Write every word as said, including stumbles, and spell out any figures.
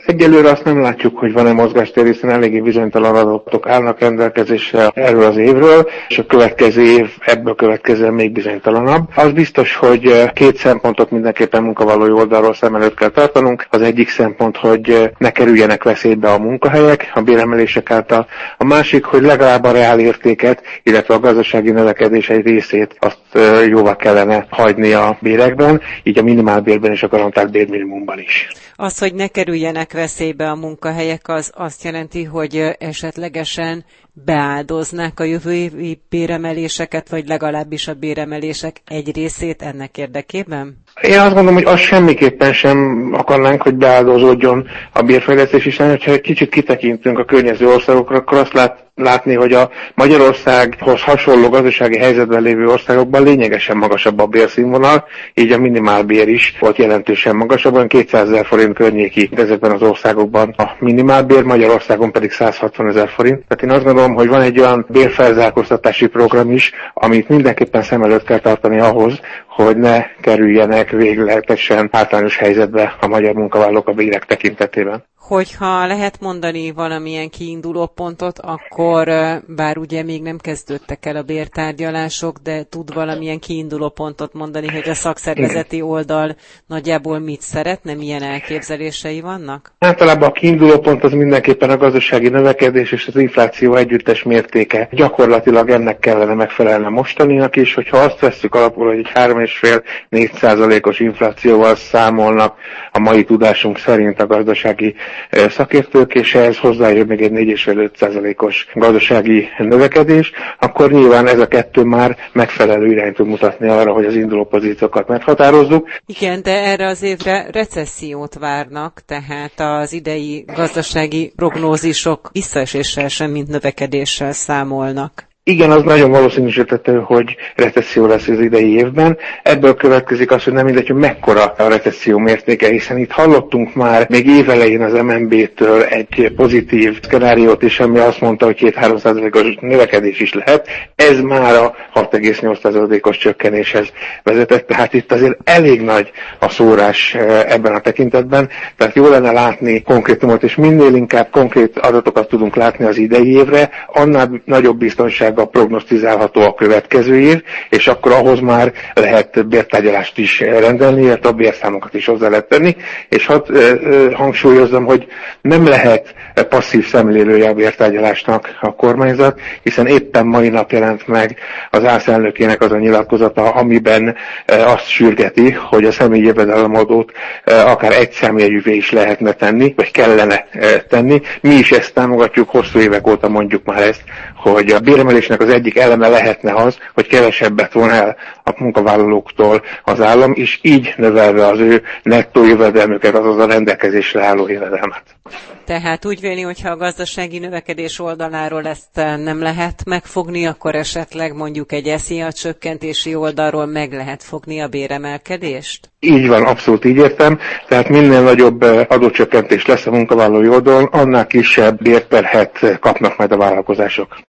Egyelőre azt nem látjuk, hogy van-e mozgástér, hiszen eléggé bizonytalan adatok állnak rendelkezésre erről az évről, és a következő év ebből következően még bizonytalanabb. Az biztos, hogy két szempontot mindenképpen munkavállalói oldalról szem előtt kell tartanunk. Az egyik szempont, hogy ne kerüljenek veszélybe a munkahelyek a béremelések által. A másik, hogy legalább a reálértéket, illetve a gazdasági növekedés egy részét azt jóvá kellene hagyni a bérekben, így a minimálbérben és a garantált bérminimumban is. Az, hogy ne kerüljenek veszélybe a munkahelyek, az azt jelenti, hogy esetlegesen beáldoznák a jövő évi béremeléseket, vagy legalábbis a béremelések egy részét ennek érdekében? Én azt gondolom, hogy azt semmiképpen sem akarnánk, hogy beáldozódjon a bérfejlesztés, hiszen hogyha egy kicsit kitekintünk a környező országokra, akkor azt lát, látni, hogy a Magyarországhoz hasonló gazdasági helyzetben lévő országokban lényegesen magasabb a bérszínvonal, így a minimálbér is volt jelentősen magasabb, olyan kétszázezer forint környéki ezekben az országokban a minimálbér, Magyarországon pedig százhatvanezer forint. Tehát én azt gondolom, hogy van egy olyan bérfelzárkóztatási program is, amit mindenképpen szem előtt kell tartani ahhoz, hogy ne kerüljenek végletesen hátrányos helyzetbe a magyar munkavállalók a bérek tekintetében. Hogyha lehet mondani valamilyen kiinduló pontot, akkor bár ugye még nem kezdődtek el a bértárgyalások, de tud valamilyen kiinduló pontot mondani, hogy a szakszervezeti oldal nagyjából mit szeretne, milyen elképzelései vannak? Általában a kiinduló pont az mindenképpen a gazdasági növekedés és az infláció együttes mértéke. Gyakorlatilag ennek kellene megfelelni mostaninak is, hogyha azt vesszük alapul, hogy egy három egész öt-négy százalékos inflációval számolnak a mai tudásunk szerint a gazdasági szakértők, és ehhez hozzájön még egy négy egész öt százalékos gazdasági növekedés, akkor nyilván ez a kettő már megfelelő irányt tud mutatni arra, hogy az induló pozíciókat meghatározzuk. Igen, de erre az évre recessziót várnak, tehát az idei gazdasági prognózisok visszaeséssel sem, mint növekedéssel számolnak. Igen, az nagyon valószínűsíthető, hogy recesszió lesz az idei évben. Ebből következik az, hogy nem mindegy, hogy mekkora a recesszió mértéke, hiszen itt hallottunk már még évelején az em en bé-től egy pozitív szkenáriót is, ami azt mondta, hogy két-három százalékos növekedés is lehet. Ez már a hat egész nyolc százalékos csökkenéshez vezetett, tehát itt azért elég nagy a szórás ebben a tekintetben, tehát jó lenne látni konkrétumot, és minél inkább konkrét adatokat tudunk látni az idei évre, annál nagyobb biztonság a prognosztizálható a következő év, és akkor ahhoz már lehet bértárgyalást is rendelni, illetve a bérszámokat is hozzá lehet tenni, és hadd hangsúlyozzam, hogy nem lehet passzív szemlélője a bértárgyalásnak a kormányzat, hiszen éppen mai nap jelent meg az ÁSZ elnökének az a nyilatkozata, amiben azt sürgeti, hogy a személyi jövedelemadót akár egy számjegyűvé is lehetne tenni, vagy kellene tenni. Mi is ezt támogatjuk, hosszú évek óta mondjuk már ezt, hogy a béremelésnek az egyik eleme lehetne az, hogy kevesebbet von el a munkavállalóktól az állam, és így növelve az ő nettó jövedelmüket, azaz a rendelkezésre álló jövedelmet. Tehát úgy véli, hogyha a gazdasági növekedés oldaláról ezt nem lehet megfogni, akkor esetleg mondjuk egy SZIA csökkentési oldalról meg lehet fogni a béremelkedést? Így van, abszolút így értem. Tehát minél nagyobb adócsökkentés lesz a munkavállalói oldalon, annál kisebb bérterhet kapnak majd a vállalkozások.